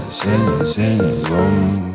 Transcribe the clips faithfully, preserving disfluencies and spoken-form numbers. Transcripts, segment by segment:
синий-синий зум.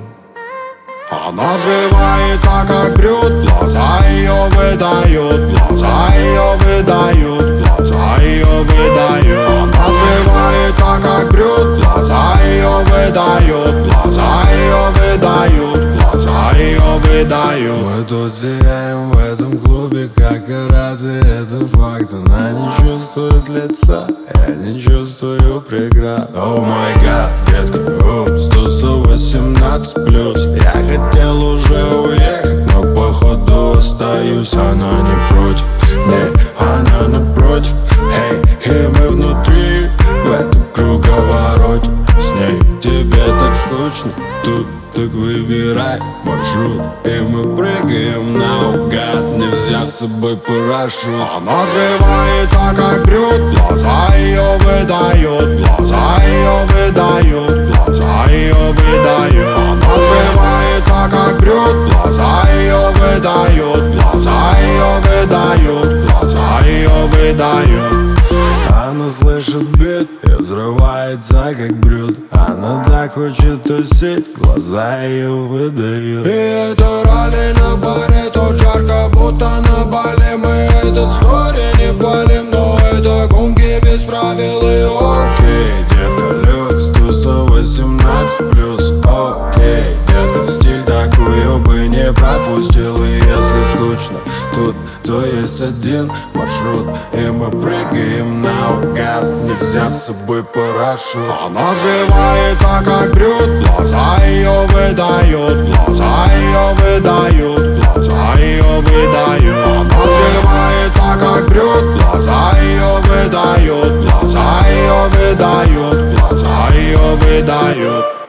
Она взрывается, как брют, глаза ее выдают, глаза ее выдают, глаза ее выдают. Она взрывается, как брют, глаза ее выдают, глаза ее выдают, глаза ее выдают. Мы тут сияем в этом клубе, как и рады, это факт. Она не чувствует лица, я не чувствую преград. О май гад, детка, упс, тут восемнадцать плюс. Я хотел уже уехать, но походу остаюсь. Она не против, не, она напротив. Эй, и мы внутри, в этом круговороте. С ней тебе так скучно, тут так выбирай маршрут. И мы прыгаем наугад, не взяв с собой парашют. Она взрывается, как брют, глаза ее выдают, глаза ее выдают, глаза ее выдают. Она взрывается, как брют, глаза ее выдают, глаза ее выдают, глаза ее выдают. Она слышит бит и взрывается, как брют. Она так хочет тусить, глаза ее выдают. И это ралли на баре, тут жарко, будто на Бали. Мы этот стори не палим, но это гонки без правил. И окей, детка, люкс, туса восемнадцать плюс. Окей, детка, стиль такую бы не пропустил. И если скучно тут, то есть один маршрут. И мы прыгаем наугад, не взяв с собой парашют. Она взрывается, как брют, глаза ее выдают, глаза ее выдают, глаза ее выдают. Она взрывается, как брют, глаза ее выдают, глаза ее выдают, глаза ее выдают.